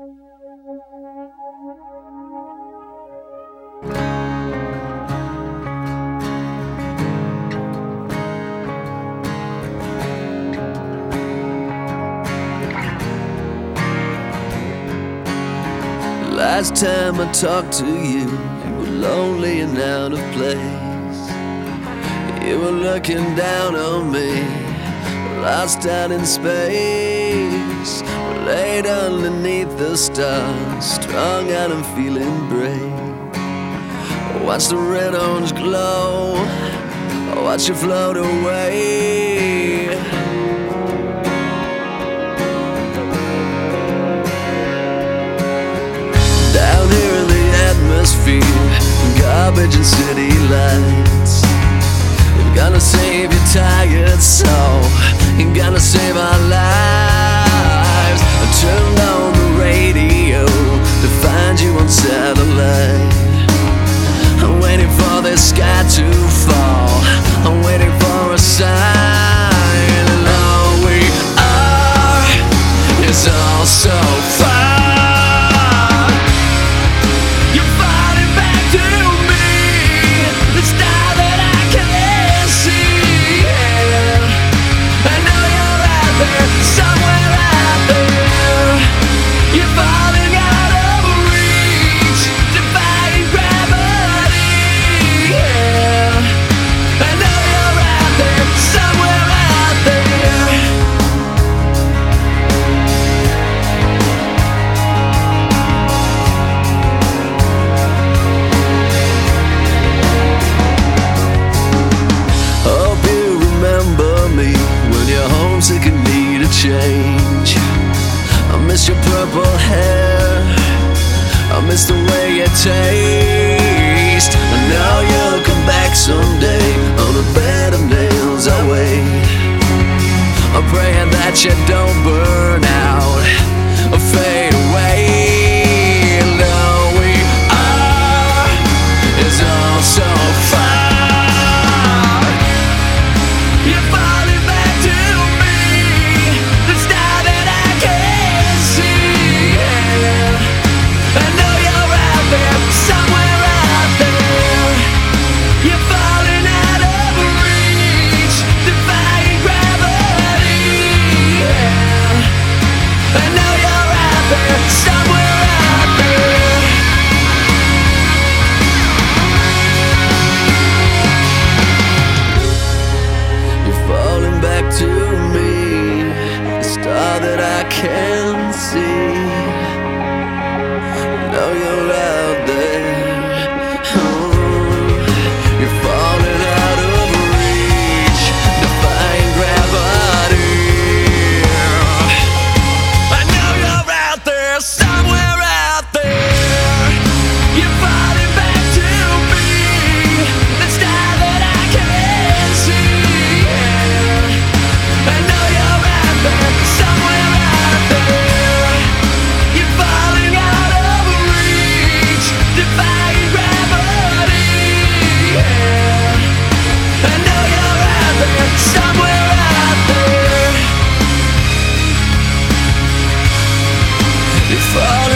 Last time I talked to you, you were lonely and out of place. You were looking down on me, lost out in space. We're laid underneath the stars, strung out and feeling brave. Watch the red orange glow, watch you float away. Down here in the atmosphere, garbage and city lights. You're gonna save your tired soul, you're gonna save our lives. I turned on the radio to find you on satellite. I'm waiting for the sky to fall, I'm waiting for a sign. And all we are is all so far. Homesick and need a change. I miss your purple hair, I miss the way you taste. I know you'll come back someday, on a bed of nails I wait. I'm praying that you don't burn out or fade away. And all we are is all so far. That I can see. Know you're out there. You're falling out of reach, defying gravity. I know you're out there, somewhere out there. You're falling back to me, the star that I can see. I know you're out there, somewhere. If I